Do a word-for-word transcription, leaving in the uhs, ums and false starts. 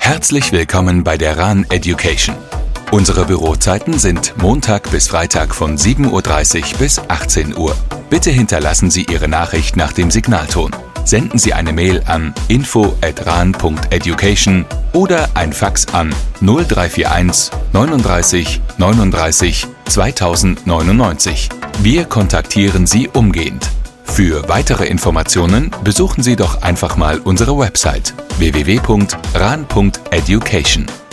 Herzlich willkommen bei der R A N Education. Unsere Bürozeiten sind Montag bis Freitag von sieben Uhr dreißig bis achtzehn Uhr. Bitte hinterlassen Sie Ihre Nachricht nach dem Signalton. Senden Sie eine Mail an info at ran punkt education oder ein Fax an null drei vier eins neununddreißig neununddreißig zweitausendneunundneunzig. Wir kontaktieren Sie umgehend. Für weitere Informationen besuchen Sie doch einfach mal unsere Website w w w punkt ran punkt education.